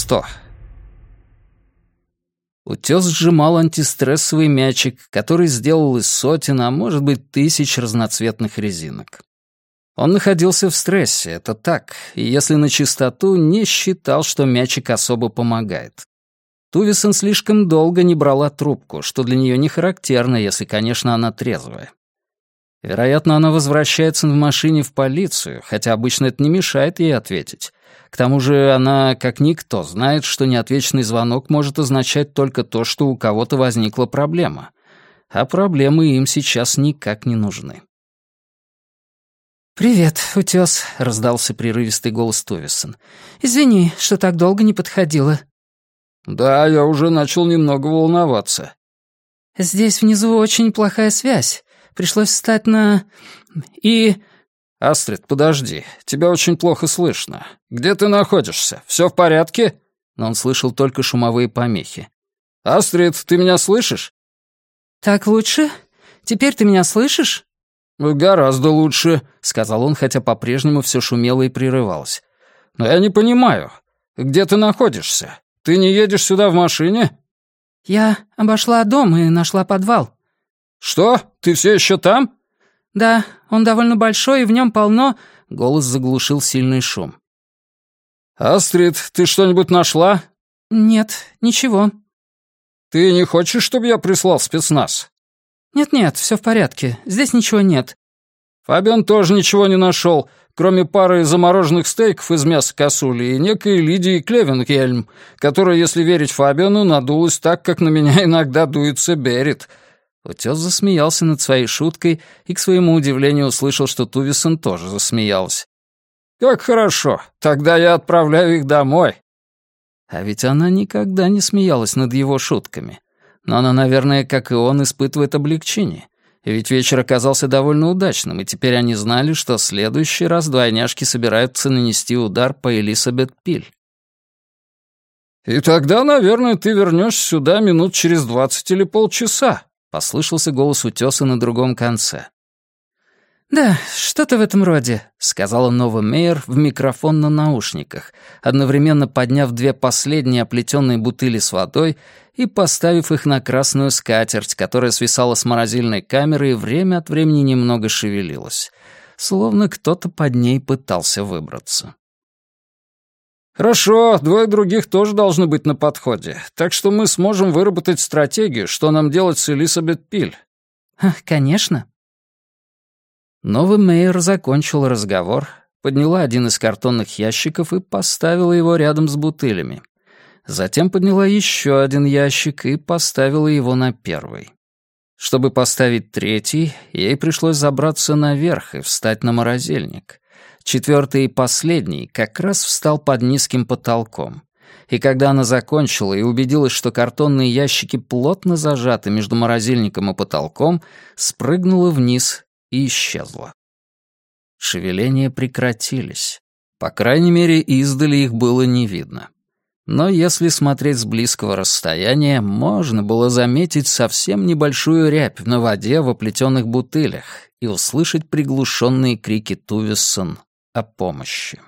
100. Утёс сжимал антистрессовый мячик, который сделал из сотен, а может быть, тысяч разноцветных резинок. Он находился в стрессе, это так, и если на чистоту, не считал, что мячик особо помогает. Тувисон слишком долго не брала трубку, что для неё не характерно, если, конечно, она трезвая. Вероятно, она возвращается в машине в полицию, хотя обычно это не мешает ей ответить. К тому же она, как никто, знает, что неотвеченный звонок может означать только то, что у кого-то возникла проблема. А проблемы им сейчас никак не нужны. «Привет, Утёс», — раздался прерывистый голос Тувисон. «Извини, что так долго не подходила». «Да, я уже начал немного волноваться». «Здесь внизу очень плохая связь. Пришлось встать на... и...» «Астрид, подожди. Тебя очень плохо слышно. Где ты находишься? Всё в порядке?» Но он слышал только шумовые помехи. «Астрид, ты меня слышишь?» «Так лучше? Теперь ты меня слышишь?» «Гораздо лучше», — сказал он, хотя по-прежнему всё шумело и прерывалось. «Но я не понимаю. Где ты находишься? Ты не едешь сюда в машине?» «Я обошла дом и нашла подвал». «Что? Ты всё ещё там?» «Да, он довольно большой, и в нем полно...» Голос заглушил сильный шум. «Астрид, ты что-нибудь нашла?» «Нет, ничего». «Ты не хочешь, чтобы я прислал спецназ?» «Нет-нет, все в порядке. Здесь ничего нет». Фабиан тоже ничего не нашел, кроме пары замороженных стейков из мяса косули и некой Лидии Клевенгельм, которая, если верить Фабиану, надулась так, как на меня иногда дуется Берет. Утёс засмеялся над своей шуткой и, к своему удивлению, услышал, что Тувисон тоже засмеялась. «Как хорошо, тогда я отправляю их домой». А ведь она никогда не смеялась над его шутками. Но она, наверное, как и он, испытывает облегчение. Ведь вечер оказался довольно удачным, и теперь они знали, что в следующий раз двойняшки собираются нанести удар по Элизабет Пиль. «И тогда, наверное, ты вернешься сюда минут через 20 или полчаса», — послышался голос Утёса на другом конце. «Да, что-то в этом роде», — сказала Нова Мейер в микрофон на наушниках, одновременно подняв две последние оплетенные бутыли с водой и поставив их на красную скатерть, которая свисала с морозильной камеры и время от времени немного шевелилась, словно кто-то под ней пытался выбраться. «Хорошо, двое других тоже должны быть на подходе, так что мы сможем выработать стратегию, что нам делать с Элизабет Пиль». «Конечно». Нова Мейер закончила разговор, подняла один из картонных ящиков и поставила его рядом с бутылями. Затем подняла еще один ящик и поставила его на первый. Чтобы поставить третий, ей пришлось забраться наверх и встать на морозильник. Четвертый и последний как раз встал под низким потолком. И когда она закончила и убедилась, что картонные ящики плотно зажаты между морозильником и потолком, спрыгнула вниз и исчезла. Шевеления прекратились. По крайней мере, издали их было не видно. Но если смотреть с близкого расстояния, можно было заметить совсем небольшую рябь на воде в оплетенных бутылях и услышать приглушенные крики Тувисон о помощи.